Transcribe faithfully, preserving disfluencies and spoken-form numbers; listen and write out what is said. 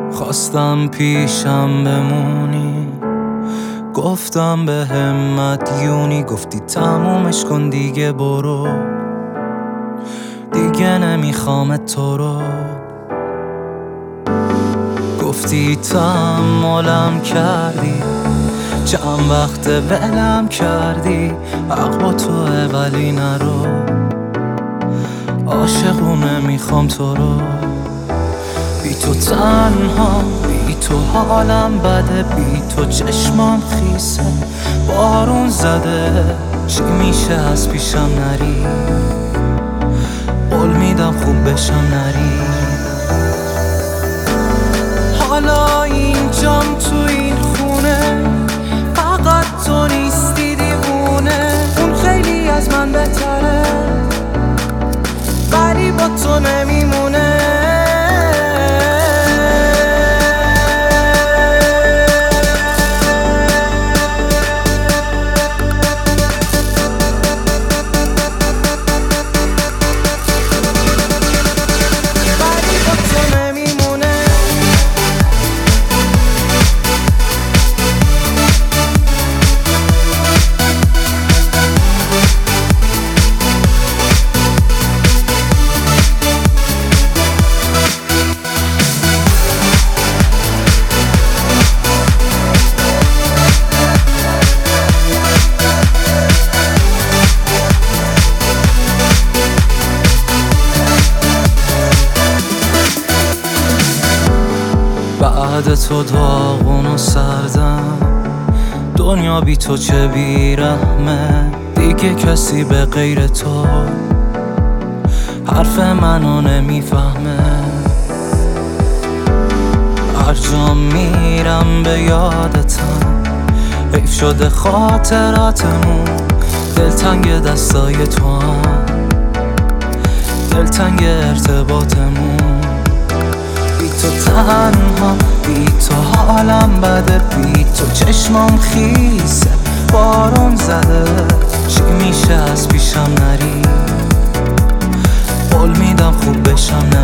خواستم پیشم بمونی، گفتم به همت یونی، گفتی تمومش کن دیگه برو، دیگه نمیخوام تو رو. گفتی تحملم کردی، چند وقت ولم کردی، حق با توه ولی نرو، عاشقونه میخوام تو رو. بی تو تنها، بی تو حالم بده، بی تو چشمام خیسه بارون زده. چی میشه از پیشم نری، قول میدم خوب بشم نری. حالا اینجام تو این خونه، فقط تو نیستی دیوونه. اون خیلی از من بهتره ولی با تو نمیمونه. بعد تو داغون و سردم، دنیا بی تو چه بیرحمه. دیگه کسی به غیر تو حرف منو نمیفهمه. هر جا میرم به یادتم، حیف شده خاطراتمون. دلتنگ دستای تو هم، دلتنگ ارتباطمون. بی تو تنها، بی تو حالم بده، بی تو چشمام خیسه بارون زده. چی میشه از پیشم نری، قول میدم خوب بشم نری.